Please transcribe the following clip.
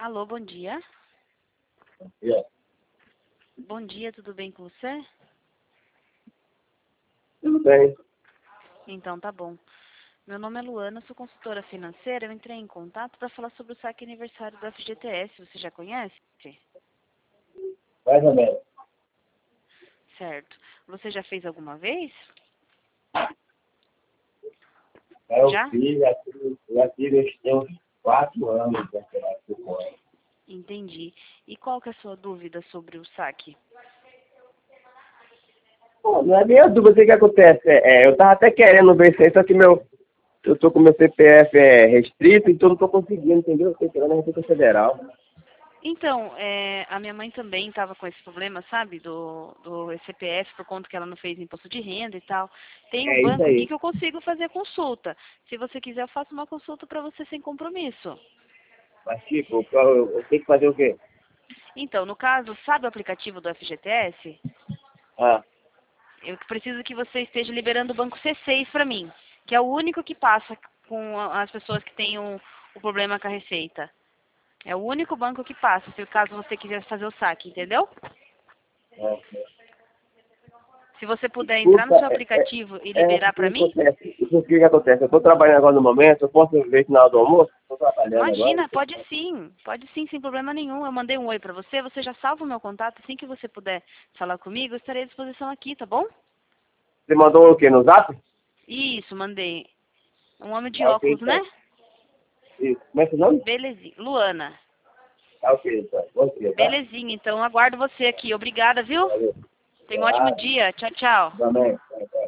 Alô, bom dia. Yeah. Bom dia, tudo bem com você? Tudo bem. Então, tá bom. Meu nome é Luana, sou consultora financeira. Eu entrei em contato para falar sobre o saque aniversário do FGTS. Você já conhece? Mais ou menos. Certo. Você já fez alguma vez? Eu Já? fiz, já tive tem uns 4 anos, já sei lá, 5 anos. Entendi. E qual que é a sua dúvida sobre o saque? Pô, não é minha dúvida, o que acontece? Eu tava até querendo ver isso aí, só que eu tô com meu CPF restrito, então não tô conseguindo, entendeu? Eu tô querendo a Receita Federal. Então, a minha mãe também estava com esse problema, sabe, do CPF, por conta que ela não fez imposto de renda e tal. Tem um É isso banco aqui aí. que eu consigo fazer consulta. Se você quiser, eu faço uma consulta para você sem compromisso. Mas, tipo, eu tenho que fazer o quê? Então, no caso, sabe o aplicativo do FGTS? Ah, Eu preciso que você esteja liberando o banco C6 para mim, que é o único que passa com as pessoas que têm o problema com a receita. É o único banco que passa, se caso você quiser fazer o saque, entendeu? é. Se você puder entrar no Desculpa, seu aplicativo e liberar o que para mim, acontece? O que acontece? Eu tô trabalhando agora no momento, eu posso ver no final do almoço? Tô trabalhando agora. imagina, pode sim, sem problema nenhum. Eu mandei um oi para você, você já salva o meu contato, assim que você puder falar comigo, eu estarei à disposição aqui, tá bom? Você mandou o quê? No Zap? Isso, mandei. Um homem de Ah, ok, óculos, né? então. Isso. Como é que é o nome? Belezinha. Luana. Ah, ok, então. Bom dia, tá? Belezinha, então aguardo você aqui. Obrigada, viu? Valeu. Tenha um ótimo dia. Tchau, tchau. Também.